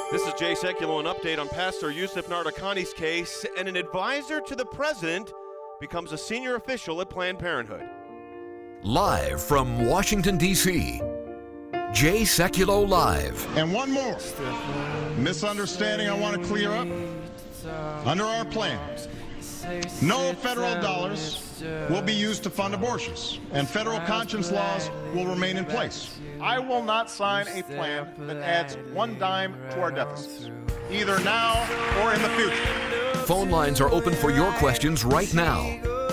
This is Jay Sekulow, an update on Pastor Yusuf Nardakani's case, and an advisor to the president becomes a senior official at Planned Parenthood. Live from Washington, D.C., Jay Sekulow Live. And one more misunderstanding I want to clear up. Under our plan, no federal dollars will be used to fund abortions, and federal conscience laws will remain in place. I will not sign a plan that adds one dime to our deficits, either now or in the future. Phone lines are open for your questions right now.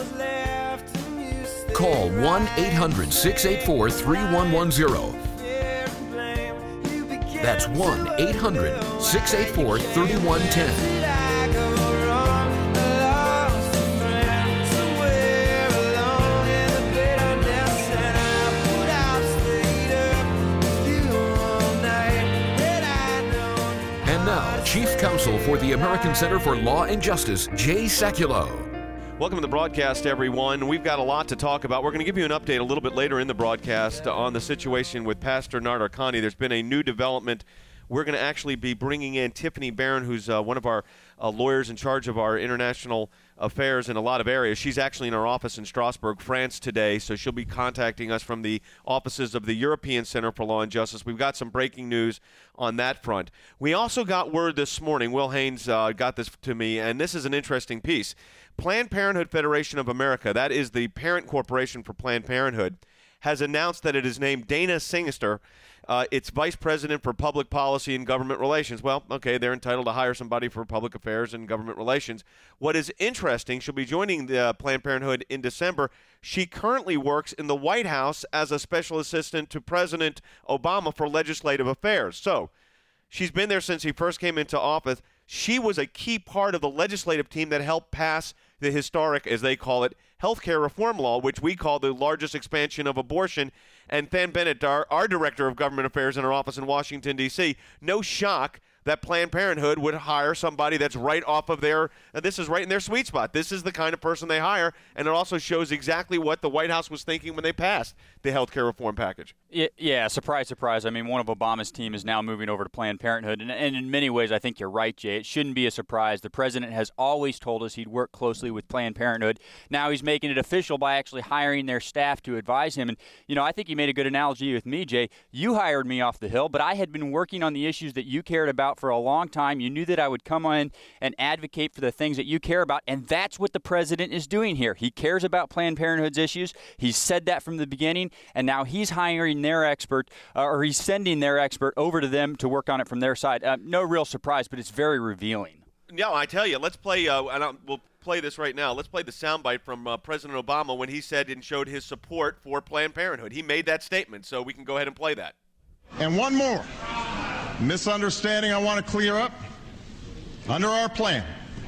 Call 1-800-684-3110. That's 1-800-684-3110. Now, Chief Counsel for the American Center for Law and Justice, Jay Sekulow. Welcome to the broadcast, everyone. We've got a lot to talk about. We're going to give you an update a little bit later in the broadcast on the situation with Pastor Nardakani. There's been a new development. We're going to actually be bringing in Tiffany Barron, who's one of our lawyers in charge of our international affairs in a lot of areas. She's actually in our office in Strasbourg, France today, so she'll be contacting us from the offices of the European Center for Law and Justice. We've got some breaking news on that front. We also got word this morning, Will Haynes got this to me, and this is an interesting piece. Planned Parenthood Federation of America, that is the parent corporation for Planned Parenthood, has announced that it is named Dana Singster its vice president for public policy and government relations. Well, okay, they're entitled to hire somebody for public affairs and government relations. What is interesting, she'll be joining the Planned Parenthood in December. She currently works in the White House as a special assistant to President Obama for legislative affairs. So she's been there since he first came into office. She was a key part of the legislative team that helped pass the historic, as they call it, healthcare reform law, which we call the largest expansion of abortion. And Than Bennett, our director of government affairs in our office in Washington, D.C., no shock that Planned Parenthood would hire somebody that's right off of their, this is right in their sweet spot. This is the kind of person they hire, and it also shows exactly what the White House was thinking when they passed the health care reform package. Yeah, surprise, surprise. I mean, one of Obama's team is now moving over to Planned Parenthood, and in many ways, I think you're right, Jay. It shouldn't be a surprise. The president has always told us he'd work closely with Planned Parenthood. Now he's making it official by actually hiring their staff to advise him. And, you know, I think you made a good analogy with me, Jay. You hired me off the Hill, but I had been working on the issues that you cared about for a long time. You knew that I would come on and advocate for the things that you care about, and that's what the president is doing here. He cares about Planned Parenthood's issues. He's said that from the beginning, and now he's hiring their expert, or he's sending their expert over to them to work on it from their side. No real surprise, but it's very revealing. Yeah, I tell you, let's play, we'll play this right now. Let's play the soundbite from President Obama when he said and showed his support for Planned Parenthood. He made that statement, so we can go ahead and play that. And one more misunderstanding I want to clear up. Under our plan,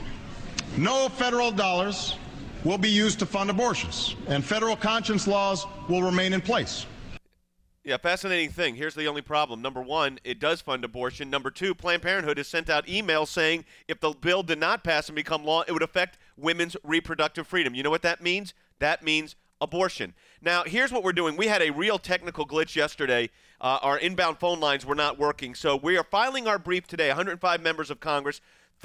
no federal dollars will be used to fund abortions, and federal conscience laws will remain in place. Yeah, fascinating thing. Here's the only problem. Number one, it does fund abortion. Number two, Planned Parenthood has sent out emails saying if the bill did not pass and become law, it would affect women's reproductive freedom. You know what that means? That means abortion. Now, here's what we're doing. We had a real technical glitch yesterday. Our inbound phone lines were not working. So we are filing our brief today. 105 members of Congress,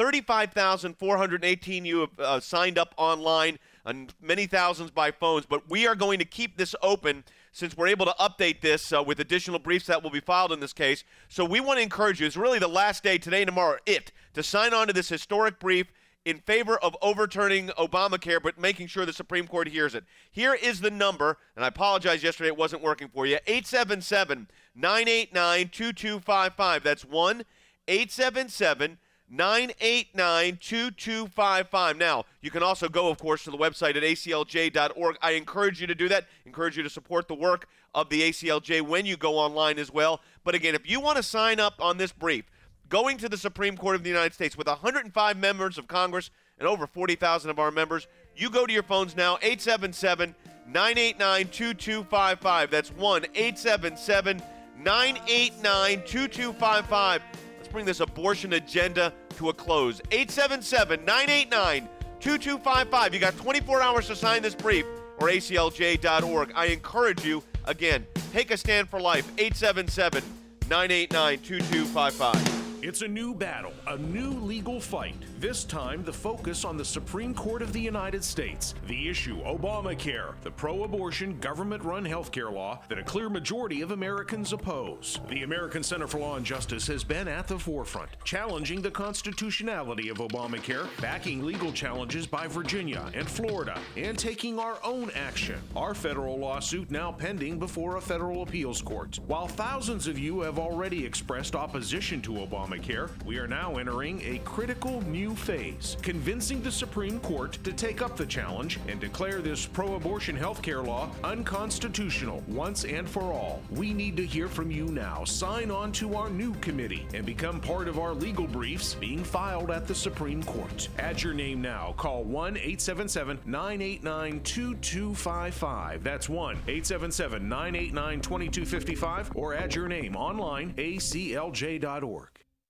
35,418 you have signed up online, and many thousands by phones. But we are going to keep this open since we're able to update this with additional briefs that will be filed in this case. So we want to encourage you. It's really the last day, today and tomorrow, to sign on to this historic brief in favor of overturning Obamacare, but making sure the Supreme Court hears it. Here is the number, and I apologize yesterday it wasn't working for you, 877-989-2255. That's 1-877-989-2255. Now, you can also go, of course, to the website at aclj.org. I encourage you to do that. Encourage you to support the work of the ACLJ when you go online as well. But again, if you want to sign up on this brief, going to the Supreme Court of the United States with 105 members of Congress and over 40,000 of our members, you go to your phones now, 877-989-2255. That's 1-877-989-2255. Let's bring this abortion agenda to a close. 877-989-2255. You got 24 hours to sign this brief, or aclj.org. I encourage you, again, take a stand for life. 877-989-2255. It's a new battle, a new legal fight. This time, the focus on the Supreme Court of the United States. The issue, Obamacare, the pro-abortion, government-run healthcare law that a clear majority of Americans oppose. The American Center for Law and Justice has been at the forefront, challenging the constitutionality of Obamacare, backing legal challenges by Virginia and Florida, and taking our own action. Our federal lawsuit now pending before a federal appeals court. While thousands of you have already expressed opposition to Obamacare, we are now entering a critical new phase, convincing the Supreme Court to take up the challenge and declare this pro-abortion healthcare law unconstitutional once and for all. We need to hear from you now. Sign on to our new committee and become part of our legal briefs being filed at the Supreme Court. Add your name now. Call 1-877-989-2255. That's 1-877-989-2255, or add your name online, aclj.org.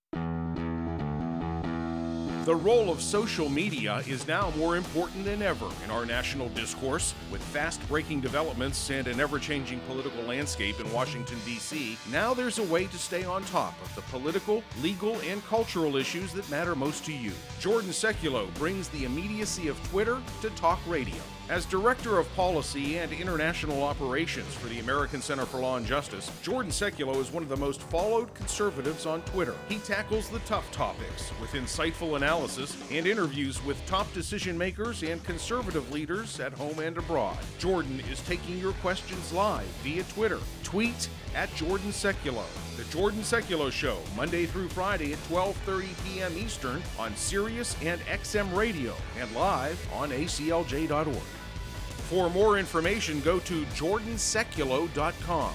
The role of social media is now more important than ever in our national discourse. With fast-breaking developments and an ever-changing political landscape in Washington, D.C., now there's a way to stay on top of the political, legal, and cultural issues that matter most to you. Jordan Sekulow brings the immediacy of Twitter to talk radio. As Director of Policy and International Operations for the American Center for Law and Justice, Jordan Sekulow is one of the most followed conservatives on Twitter. He tackles the tough topics with insightful analysis and interviews with top decision makers and conservative leaders at home and abroad. Jordan is taking your questions live via Twitter. Tweet at Jordan Sekulow. The Jordan Sekulow Show, Monday through Friday at 12:30 p.m. Eastern on Sirius and XM Radio and live on aclj.org. For more information, go to jordansekulow.com.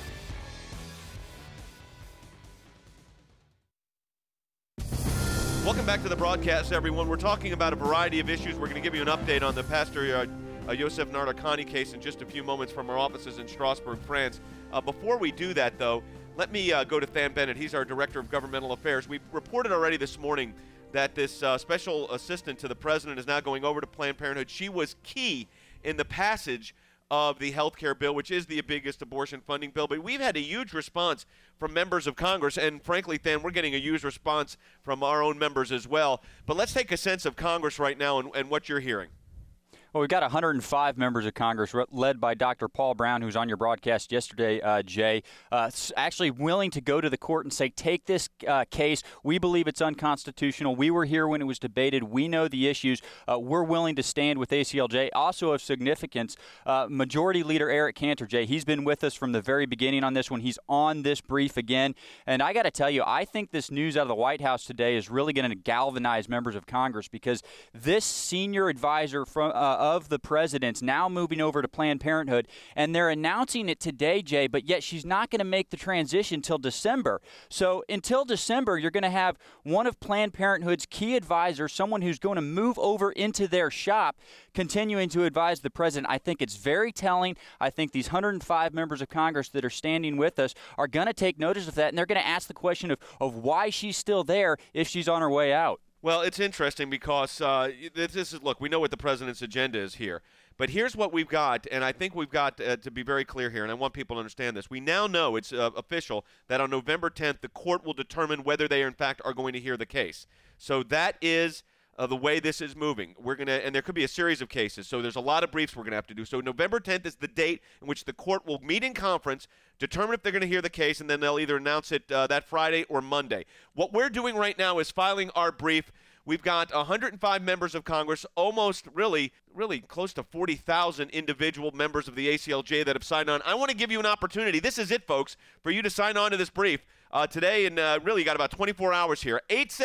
Welcome back to the broadcast, everyone. We're talking about a variety of issues. We're going to give you an update on the Pastor Youssef Nadarkhani case in just a few moments from our offices in Strasbourg, France. Before we do that, though, let me go to Than Bennett. He's our Director of Governmental Affairs. We've reported already this morning that this special assistant to the president is now going over to Planned Parenthood. She was key in the passage of the health care bill, which is the biggest abortion funding bill. But we've had a huge response from members of Congress, and frankly, Than, we're getting a huge response from our own members as well. But let's take a sense of Congress right now and what you're hearing. Well, we've got 105 members of Congress, led by Dr. Paul Brown, who's on your broadcast yesterday, Jay, actually willing to go to the court and say, take this case. We believe it's unconstitutional. We were here when it was debated. We know the issues. We're willing to stand with ACLJ. Also of significance, Majority Leader Eric Cantor, Jay, he's been with us from the very beginning on this one. He's on this brief again. And I got to tell you, I think this news out of the White House today is really going to galvanize members of Congress, because this senior advisor of the president's now moving over to Planned Parenthood, and they're announcing it today, Jay, but yet she's not going to make the transition till December. So until December, you're going to have one of Planned Parenthood's key advisors, someone who's going to move over into their shop, continuing to advise the president. I think it's very telling. I think these 105 members of Congress that are standing with us are going to take notice of that, and they're going to ask the question of why she's still there if she's on her way out. Well, it's interesting because this is, look, we know what the president's agenda is here. But here's what we've got, and I think we've got to be very clear here, and I want people to understand this. We now know, it's official, that on November 10th, the court will determine whether they, in fact, are going to hear the case. So that is the way this is moving. We're going to, and there could be a series of cases, so there's a lot of briefs we're going to have to do. So November 10th is the date in which the court will meet in conference, determine if they're going to hear the case, and then they'll either announce it that Friday or Monday. What we're doing right now is filing our brief. We've got 105 members of Congress, almost really close to 40,000 individual members of the ACLJ that have signed on. I want to give you an opportunity. This is it, folks, for you to sign on to this brief today, and really you got about 24 hours here.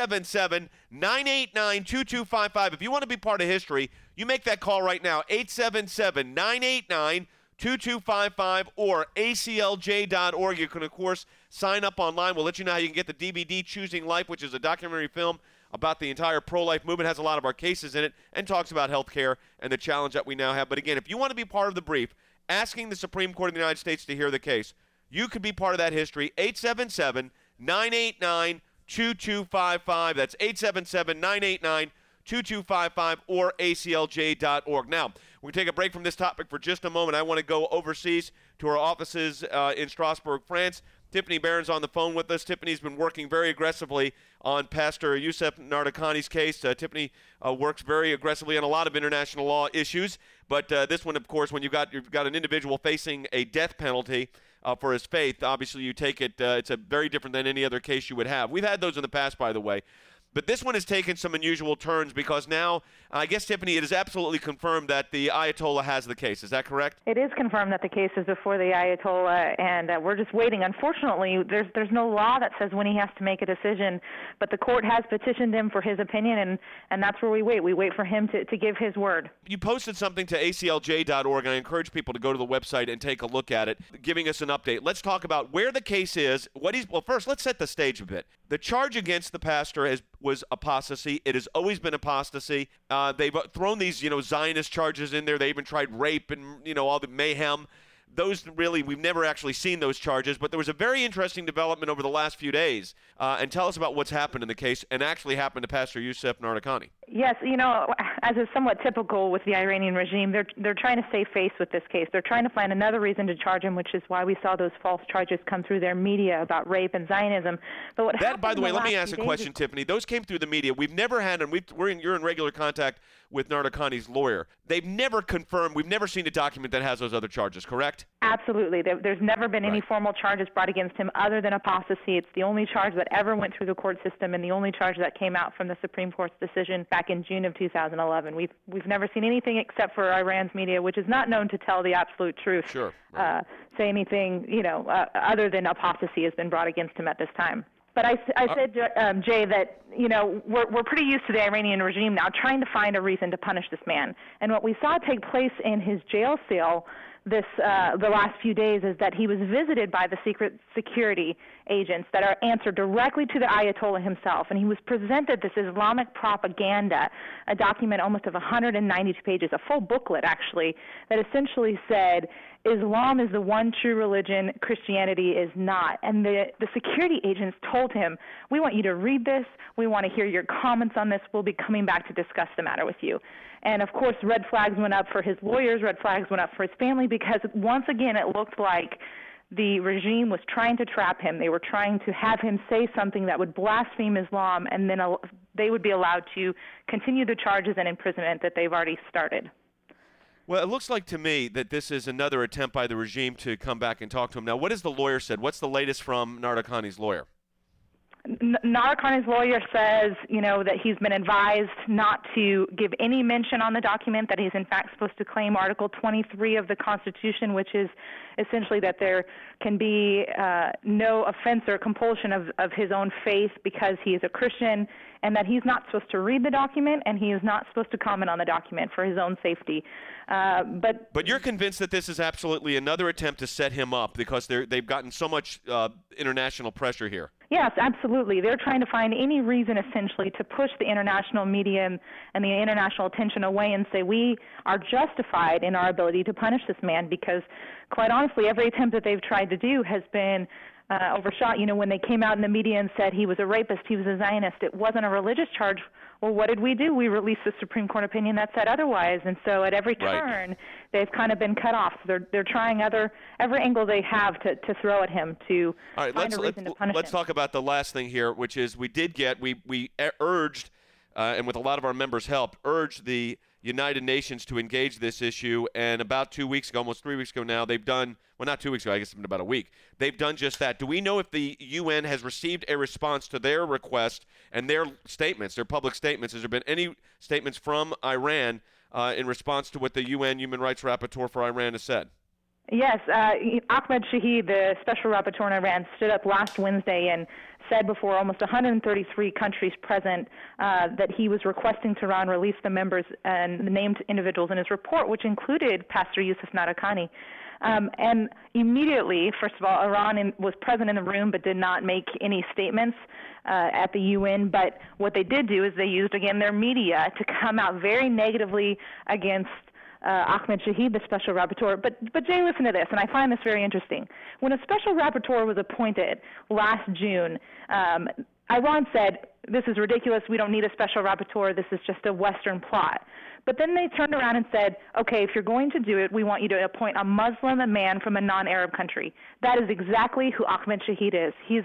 877-989-2255. If you want to be part of history, you make that call right now. 877-989-2255 or aclj.org. You can, of course, sign up online. We'll let you know how you can get the DVD Choosing Life, which is a documentary film about the entire pro-life movement, has a lot of our cases in it, and talks about health care and the challenge that we now have. But again, if you want to be part of the brief, asking the Supreme Court of the United States to hear the case, you could be part of that history. 877-989-2255. That's 877-989-2255 or aclj.org. Now, we're going to take a break from this topic for just a moment. I want to go overseas to our offices in Strasbourg, France, Tiffany Barron's on the phone with us. Tiffany's been working very aggressively on Pastor Youssef Nadarkhani's case. Tiffany works very aggressively on a lot of international law issues, but this one, of course, when you've got an individual facing a death penalty for his faith, obviously you take it, it's a very different than any other case you would have. We've had those in the past, by the way. But this one has taken some unusual turns because now, I guess, Tiffany, it is absolutely confirmed that the Ayatollah has the case. Is that correct? It is confirmed that the case is before the Ayatollah, and we're just waiting. Unfortunately, there's no law that says when he has to make a decision, but the court has petitioned him for his opinion, and that's where we wait. We wait for him to give his word. You posted something to aclj.org, and I encourage people to go to the website and take a look at it, giving us an update. Let's talk about where the case is. Well, first, let's set the stage a bit. The charge against the pastor was apostasy. It has always been apostasy. They've thrown these, Zionist charges in there. They even tried rape and, all the mayhem. Those really, we've never actually seen those charges, but there was a very interesting development over the last few days. And tell us about what's happened in the case and actually happened to Pastor Youssef Nadarkhani. Yes, as is somewhat typical with the Iranian regime, they're trying to save face with this case. They're trying to find another reason to charge him, which is why we saw those false charges come through their media about rape and Zionism. But what by the way, let me ask a question, Tiffany. Those came through the media. We've never had, and you're in regular contact with Nadarkhani's lawyer. They've never confirmed. We've never seen a document that has those other charges, correct? Absolutely. There's never been any formal charges brought against him other than apostasy. It's the only charge that ever went through the court system and the only charge that came out from the Supreme Court's decision back in June of 2011. We've never seen anything except for Iran's media, which is not known to tell the absolute truth. Sure. Say anything, other than apostasy has been brought against him at this time. But I said, Jay, that, we're pretty used to the Iranian regime now trying to find a reason to punish this man. And what we saw take place in his jail cell the last few days is that he was visited by the secret security agents that are answered directly to the Ayatollah himself, and he was presented this Islamic propaganda, a document almost of 192 pages, a full booklet actually, that essentially said Islam is the one true religion, Christianity is not. And the security agents told him, we want you to read this, we want to hear your comments on this, we'll be coming back to discuss the matter with you. And, of course, red flags went up for his lawyers, red flags went up for his family, because once again it looked like the regime was trying to trap him. They were trying to have him say something that would blaspheme Islam, and then they would be allowed to continue the charges and imprisonment that they've already started. Well, it looks like to me that this is another attempt by the regime to come back and talk to him. Now, what has the lawyer said? What's the latest from Nadarkhani's lawyer? Nadarkhani's lawyer says, that he's been advised not to give any mention on the document, that he's in fact supposed to claim Article 23 of the Constitution, which is essentially that there can be no offense or compulsion of his own faith because he is a Christian, and that he's not supposed to read the document and he is not supposed to comment on the document for his own safety. But you're convinced that this is absolutely another attempt to set him up because they've gotten so much international pressure here. Yes, absolutely. They're trying to find any reason, essentially, to push the international media and the international attention away and say we are justified in our ability to punish this man because, quite honestly, every attempt that they've tried to do has been overshot. When they came out in the media and said he was a rapist, he was a Zionist, it wasn't a religious charge. Well, what did we do? We released the Supreme Court opinion that said otherwise, and so at every turn, they've kind of been cut off. So they're trying every angle they have to throw at him to find a reason to punish him. Let's talk about the last thing here, which is we urged, and with a lot of our members' help, urged the United Nations to engage this issue, and about 2 weeks ago, almost 3 weeks ago now, they've done, well, not 2 weeks ago, I guess it's been about a week, they've done just that. Do we know if the UN has received a response to their request and their statements, their public statements? Has there been any statements from Iran in response to what the UN Human Rights Rapporteur for Iran has said? Yes, Ahmed Shahid, the special rapporteur in Iran, stood up last Wednesday and said before almost 133 countries present that he was requesting to Iran release the members and the named individuals in his report, which included Pastor Youssef Nadarkhani. And immediately, first of all, Iran was present in the room but did not make any statements at the UN. But what they did do is they used, again, their media to come out very negatively against Ahmed Shahid, the special rapporteur. But Jay, listen to this, and I find this very interesting. When a special rapporteur was appointed last June, Iran said this is ridiculous. We don't need a special rapporteur. This is just a Western plot. But then they turned around and said, okay, if you're going to do it, we want you to appoint a Muslim man from a non-Arab country. That is exactly who Ahmed Shahid is. He's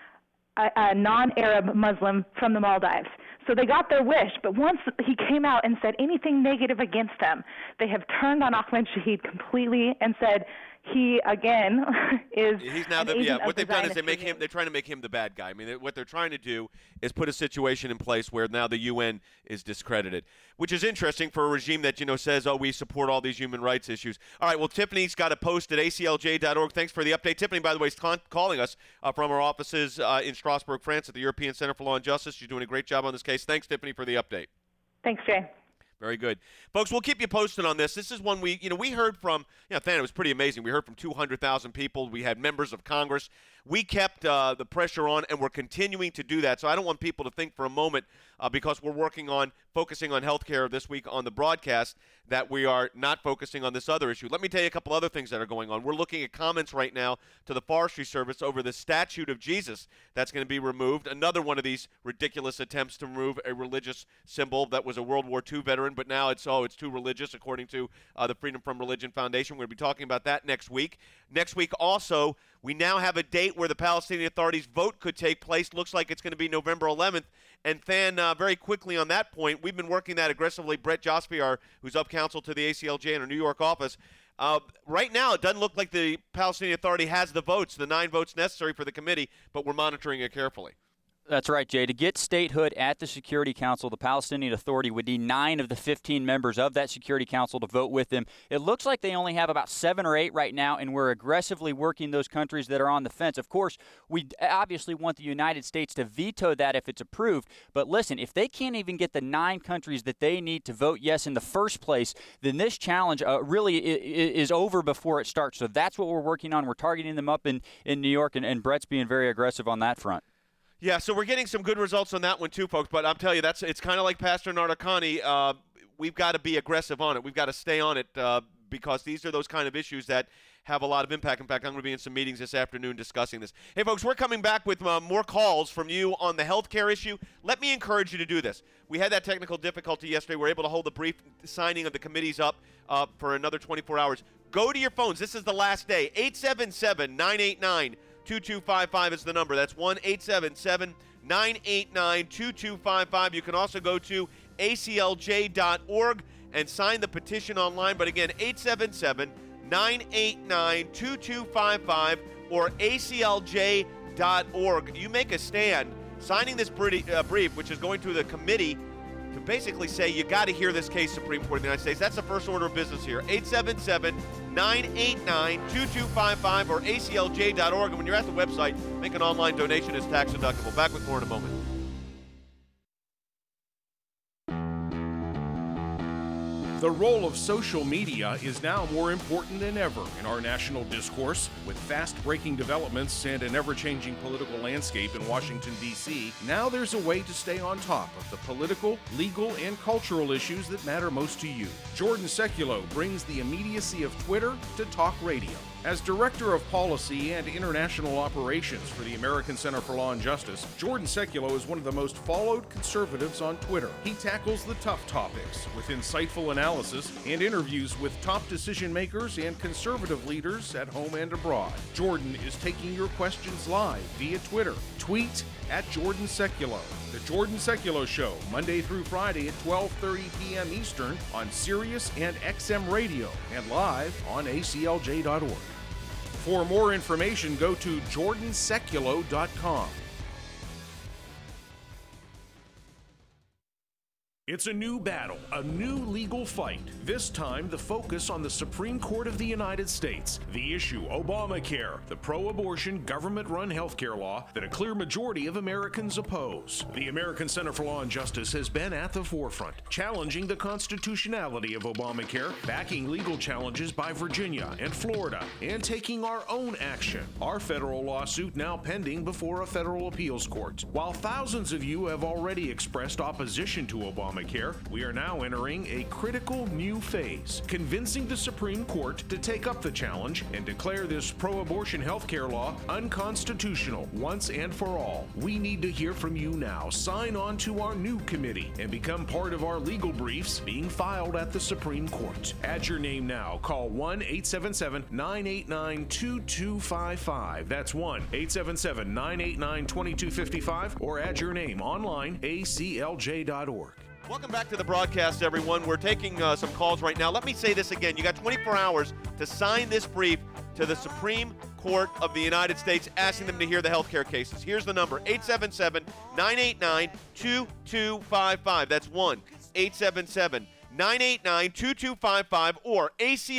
a non-Arab Muslim from the Maldives. So they got their wish, but once he came out and said anything negative against them, they have turned on Ahmed Shahid completely and said he, again, is he's now what they've done is they're trying to make him the bad guy. I mean, what they're trying to do is put a situation in place where now the UN is discredited, which is interesting for a regime that, says, oh, we support all these human rights issues. All right, well, Tiffany's got a post at aclj.org. Thanks for the update. Tiffany, by the way, is calling us from our offices in Strasbourg, France at the European Center for Law and Justice. She's doing a great job on this case. Thanks, Tiffany, for the update. Thanks, Jay. Very good. Folks, we'll keep you posted on this. This is one we heard from, Than, it was pretty amazing. We heard from 200,000 people. We had members of Congress. We kept the pressure on, and we're continuing to do that. So I don't want people to think for a moment, because we're focusing on health care this week on the broadcast, that we are not focusing on this other issue. Let me tell you a couple other things that are going on. We're looking at comments right now to the Forestry Service over the statue of Jesus that's going to be removed. Another one of these ridiculous attempts to remove a religious symbol that was a World War II veteran, but now it's too religious, according to the Freedom from Religion Foundation. We're going to be talking about that next week. Next week also, we now have a date where the Palestinian Authority's vote could take place. Looks like it's going to be November 11th. And Than, very quickly on that point, we've been working that aggressively. Brett Jospe, who's up counsel to the ACLJ in our New York office. Right now, it doesn't look like the Palestinian Authority has the 9 votes necessary for the committee, but we're monitoring it carefully. That's right, Jay. To get statehood at the Security Council, the Palestinian Authority would need 9 of the 15 members of that Security Council to vote with them. It looks like they only have about 7 or 8 right now, and we're aggressively working those countries that are on the fence. Of course, we obviously want the United States to veto that if it's approved. But listen, if they can't even get the 9 countries that they need to vote yes in the first place, then this challenge really is over before it starts. So that's what we're working on. We're targeting them up in New York, and Brett's being very aggressive on that front. Yeah, so we're getting some good results on that one too, folks. But I'm telling you, it's kind of like Pastor Nardakani. We've got to be aggressive on it. We've got to stay on it because these are those kind of issues that have a lot of impact. In fact, I'm going to be in some meetings this afternoon discussing this. Hey, folks, we're coming back with more calls from you on the healthcare issue. Let me encourage you to do this. We had that technical difficulty yesterday. We were able to hold the brief signing of the committees up for another 24 hours. Go to your phones. This is the last day. 877-989-2255 is the number. That's 1-877-989-2255. You can also go to aclj.org and sign the petition online. But again, 877-989-2255 or aclj.org. You make a stand signing this brief, which is going to the committee to basically say you got to hear this case, Supreme Court of the United States. That's the first order of business here. 877-989-2255 or aclj.org. And when you're at the website, make an online donation. It's tax deductible. Back with more in a moment. The role of social media is now more important than ever in our national discourse. With fast-breaking developments and an ever-changing political landscape in Washington, D.C., now there's a way to stay on top of the political, legal, and cultural issues that matter most to you. Jordan Sekulow brings the immediacy of Twitter to talk radio. As Director of Policy and International Operations for the American Center for Law and Justice, Jordan Sekulow is one of the most followed conservatives on Twitter. He tackles the tough topics with insightful analysis and interviews with top decision makers and conservative leaders at home and abroad. Jordan is taking your questions live via Twitter. Tweet at Jordan Sekulow. The Jordan Sekulow Show, Monday through Friday at 12:30 p.m. Eastern on Sirius and XM Radio and live on aclj.org. For more information, go to jordansekulow.com. It's a new battle, a new legal fight. This time, the focus on the Supreme Court of the United States. The issue, Obamacare, the pro-abortion, government-run healthcare law that a clear majority of Americans oppose. The American Center for Law and Justice has been at the forefront, challenging the constitutionality of Obamacare, backing legal challenges by Virginia and Florida, and taking our own action. Our federal lawsuit now pending before a federal appeals court. While thousands of you have already expressed opposition to Obamacare, Obamacare, we are now entering a critical new phase, convincing the Supreme Court to take up the challenge and declare this pro-abortion health care law unconstitutional once and for all. We need to hear from you now. Sign on to our new committee and become part of our legal briefs being filed at the Supreme Court. Add your name now. Call 1-877-989-2255. That's 1-877-989-2255, or add your name online, aclj.org. Welcome back to the broadcast, everyone. We're taking some calls right now. Let me say this again. You got 24 hours to sign this brief to the Supreme Court of the United States, asking them to hear the health care cases. Here's the number, 877-989-2255. That's 1-877-989-2255 or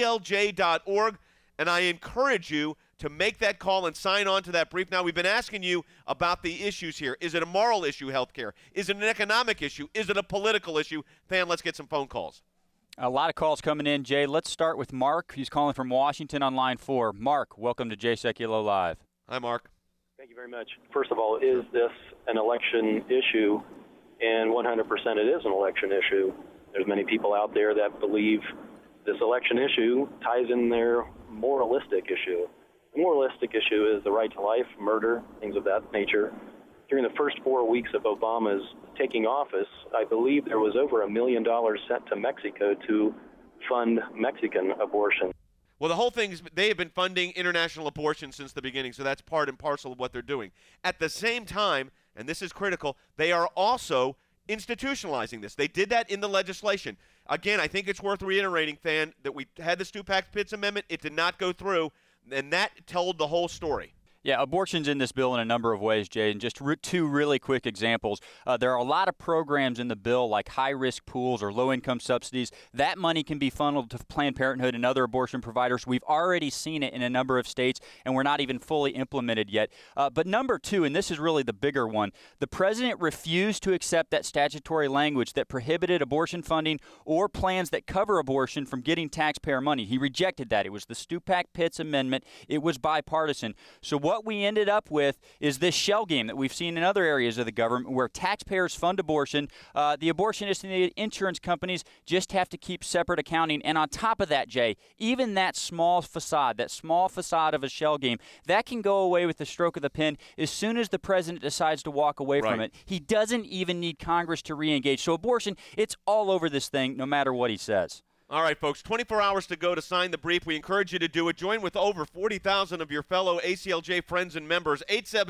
aclj.org. And I encourage you to make that call and sign on to that brief. Now, we've been asking you about the issues here. Is it a moral issue, healthcare? Is it an economic issue? Is it a political issue? Fan, let's get some phone calls. A lot of calls coming in, Jay. Let's start with Mark. He's calling from Washington on line 4. Mark, welcome to Jay Sekulow Live. Hi, Mark. Thank you very much. First of all, is this an election issue? And 100% it is an election issue. There's many people out there that believe this election issue ties in their moralistic issue. The moralistic issue is the right to life, murder, things of that nature. During the first 4 weeks of Obama's taking office, I believe there was over $1 million sent to Mexico to fund Mexican abortion. Well, the whole thing is they have been funding international abortion since the beginning, so that's part and parcel of what they're doing. At the same time, and this is critical, they are also institutionalizing this. They did that in the legislation. Again, I think it's worth reiterating, Fan, that we had the Stupak-Pitts Amendment. It did not go through, and that told the whole story. Yeah, abortion's in this bill in a number of ways, Jay, and just two really quick examples. There are a lot of programs in the bill like high-risk pools or low-income subsidies. That money can be funneled to Planned Parenthood and other abortion providers. We've already seen it in a number of states, and we're not even fully implemented yet. But number two, and this is really the bigger one, the president refused to accept that statutory language that prohibited abortion funding or plans that cover abortion from getting taxpayer money. He rejected that. It was the Stupak-Pitts Amendment. It was bipartisan. So what we ended up with is this shell game that we've seen in other areas of the government where taxpayers fund abortion. The abortionists and the insurance companies just have to keep separate accounting. And on top of that, Jay, even that small facade of a shell game, that can go away with the stroke of the pen as soon as the president decides to walk away from it. He doesn't even need Congress to re-engage. So abortion, it's all over this thing no matter what he says. All right, folks, 24 hours to go to sign the brief. We encourage you to do it. Join with over 40,000 of your fellow ACLJ friends and members.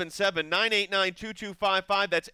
877-989-2255. That's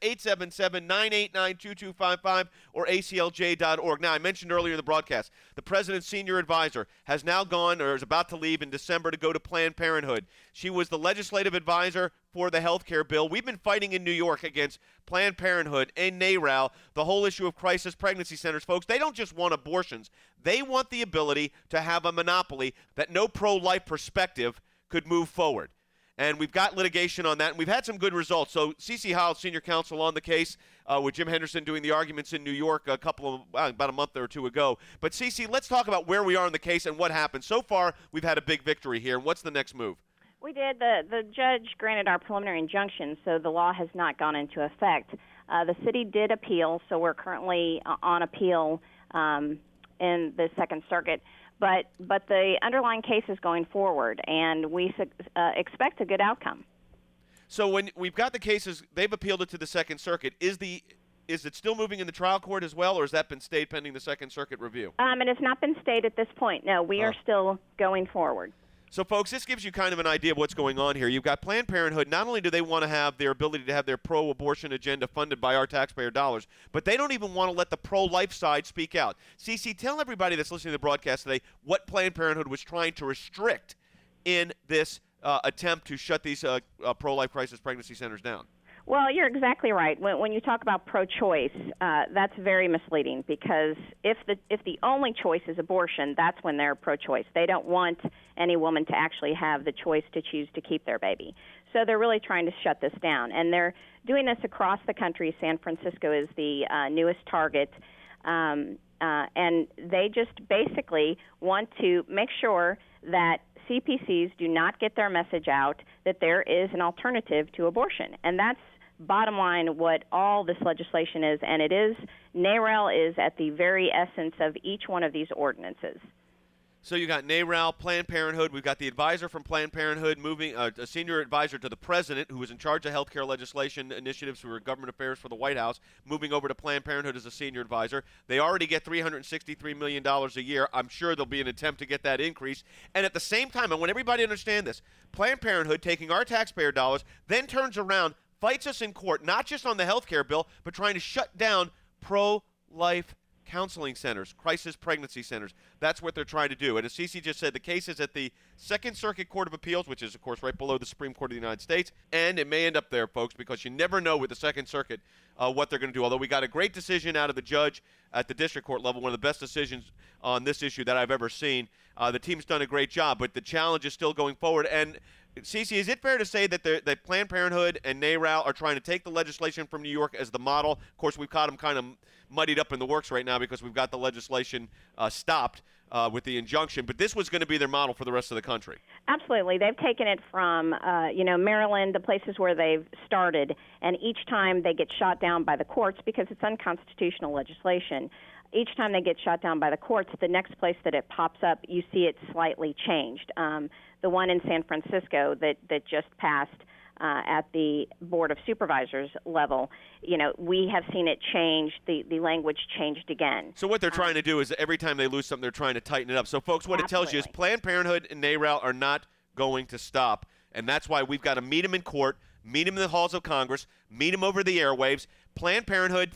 877-989-2255 or aclj.org. Now, I mentioned earlier in the broadcast, the president's senior advisor has now gone or is about to leave in December to go to Planned Parenthood. She was the legislative advisor for the health care bill. We've been fighting in New York against Planned Parenthood and NARAL, the whole issue of crisis pregnancy centers. Folks, they don't just want abortions. They want the ability to have a monopoly that no pro-life perspective could move forward. And we've got litigation on that, and we've had some good results. So CeCe Howell, senior counsel on the case, with Jim Henderson doing the arguments in New York about a month or two ago. But CeCe, let's talk about where we are in the case and what happened. So far, we've had a big victory here. What's the next move? We did. The judge granted our preliminary injunction, so the law has not gone into effect. The city did appeal, so we're currently on appeal in the Second Circuit. But the underlying case is going forward, and we expect a good outcome. So when we've got the cases, they've appealed it to the Second Circuit. Is it still moving in the trial court as well, or has that been stayed pending the Second Circuit review? It has not been stayed at this point. No, we are still going forward. So, folks, this gives you kind of an idea of what's going on here. You've got Planned Parenthood. Not only do they want to have their ability to have their pro-abortion agenda funded by our taxpayer dollars, but they don't even want to let the pro-life side speak out. CeCe, tell everybody that's listening to the broadcast today what Planned Parenthood was trying to restrict in this attempt to shut these pro-life crisis pregnancy centers down. Well, you're exactly right. When you talk about pro-choice, that's very misleading because if the only choice is abortion, that's when they're pro-choice. They don't want any woman to actually have the choice to choose to keep their baby. So they're really trying to shut this down. And they're doing this across the country. San Francisco is the newest target. And they just basically want to make sure that CPCs do not get their message out that there is an alternative to abortion. And that's bottom line, what all this legislation is, and it is, NARAL is at the very essence of each one of these ordinances. So you got NARAL, Planned Parenthood. We've got the advisor from Planned Parenthood moving, a senior advisor to the president who is in charge of healthcare legislation initiatives for government affairs for the White House, moving over to Planned Parenthood as a senior advisor. They already get $363 million a year. I'm sure there'll be an attempt to get that increase. And at the same time, I want everybody to understand this, Planned Parenthood taking our taxpayer dollars, then turns around, fights us in court, not just on the healthcare bill, but trying to shut down pro-life counseling centers, crisis pregnancy centers. That's what they're trying to do. And as Cece just said, the case is at the Second Circuit Court of Appeals, which is, of course, right below the Supreme Court of the United States. And it may end up there, folks, because you never know with the Second Circuit what they're going to do. Although we got a great decision out of the judge at the district court level, one of the best decisions on this issue that I've ever seen. The team's done a great job, but the challenge is still going forward. And Cece, is it fair to say that Planned Parenthood and NARAL are trying to take the legislation from New York as the model? Of course, we've caught them kind of muddied up in the works right now because we've got the legislation stopped with the injunction. But this was going to be their model for the rest of the country. Absolutely. They've taken it from, Maryland, the places where they've started, and each time they get shot down by the courts because it's unconstitutional legislation. Each time they get shot down by the courts, the next place that it pops up, you see it slightly changed. The one in San Francisco that just passed at the Board of Supervisors level, we have seen it change, the language changed again. So what they're trying to do is every time they lose something, they're trying to tighten it up. So, folks, what Absolutely. it tells you is Planned Parenthood and NARAL are not going to stop, and that's why we've got to meet them in court, meet them in the halls of Congress, meet them over the airwaves. Planned Parenthood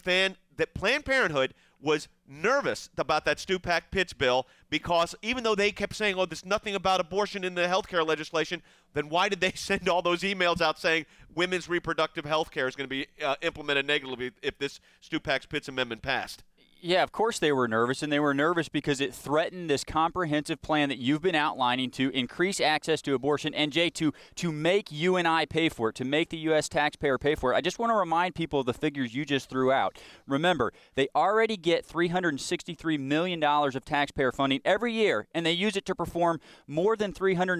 was nervous about that Stupak-Pitts bill because even though they kept saying, there's nothing about abortion in the health care legislation, then why did they send all those emails out saying women's reproductive health care is going to be implemented negatively if this Stupak-Pitts amendment passed? Yeah, of course they were nervous, and they were nervous because it threatened this comprehensive plan that you've been outlining to increase access to abortion, and Jay, to make you and I pay for it, to make the U.S. taxpayer pay for it. I just want to remind people of the figures you just threw out. Remember, they already get $363 million of taxpayer funding every year, and they use it to perform more than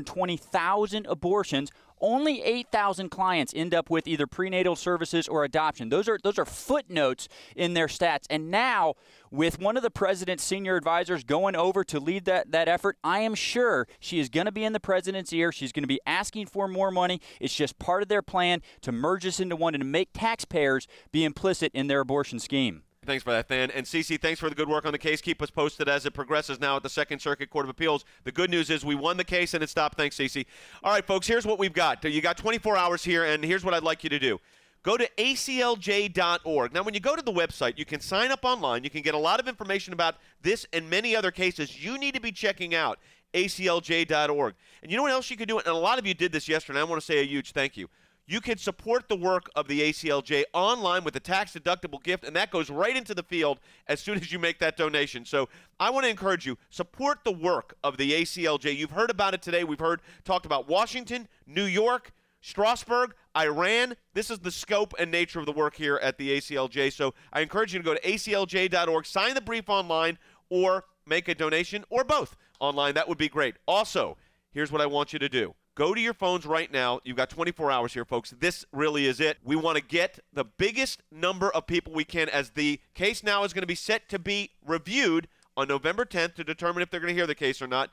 320,000 abortions. Only 8,000 clients end up with either prenatal services or adoption. Those are footnotes in their stats. And now, with one of the president's senior advisors going over to lead that effort, I am sure she is going to be in the president's ear. She's going to be asking for more money. It's just part of their plan to merge this into one and to make taxpayers be implicit in their abortion scheme. Thanks for that, Than. And Cece, thanks for the good work on the case. Keep us posted as it progresses now at the Second Circuit Court of Appeals. The good news is we won the case and it stopped. Thanks, Cece. All right, folks, here's what we've got. You got 24 hours here, and here's what I'd like you to do. Go to aclj.org. Now, when you go to the website, you can sign up online. You can get a lot of information about this and many other cases you need to be checking out, aclj.org. And you know what else you can do? And a lot of you did this yesterday, and I want to say a huge thank you. You can support the work of the ACLJ online with a tax-deductible gift, and that goes right into the field as soon as you make that donation. So I want to encourage you, support the work of the ACLJ. You've heard about it today. We've talked about Washington, New York, Strasbourg, Iran. This is the scope and nature of the work here at the ACLJ. So I encourage you to go to aclj.org, sign the brief online, or make a donation, or both online. That would be great. Also, here's what I want you to do. Go to your phones right now. You've got 24 hours here, folks. This really is it. We want to get the biggest number of people we can, as the case now is going to be set to be reviewed on November 10th to determine if they're going to hear the case or not.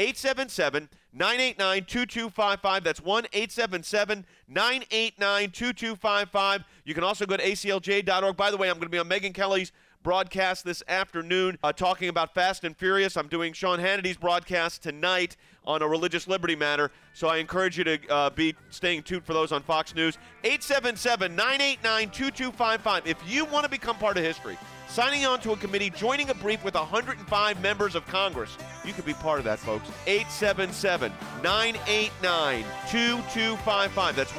877-989-2255. That's 1-877-989-2255. You can also go to aclj.org. By the way, I'm going to be on Megyn Kelly's broadcast this afternoon talking about Fast and Furious. I'm doing Sean Hannity's broadcast tonight on a religious liberty matter, so I encourage you to be staying tuned for those on Fox News. 877-989-2255. If you want to become part of history, signing on to a committee, joining a brief with 105 members of Congress, you can be part of that, folks. 877-989-2255. That's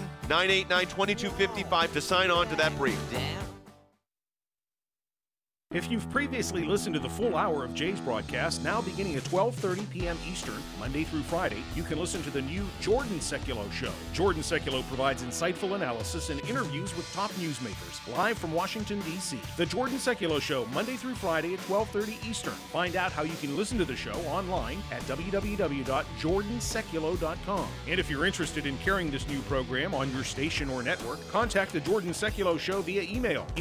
1-877-989-2255 to sign on to that brief. If you've previously listened to the full hour of Jay's broadcast, now beginning at 12:30 p.m. Eastern, Monday through Friday, you can listen to the new Jordan Sekulow Show. Jordan Sekulow provides insightful analysis and interviews with top newsmakers, live from Washington, D.C. The Jordan Sekulow Show, Monday through Friday at 12:30 Eastern. Find out how you can listen to the show online at www.jordansekulow.com. And if you're interested in carrying this new program on your station or network, contact the Jordan Sekulow Show via email,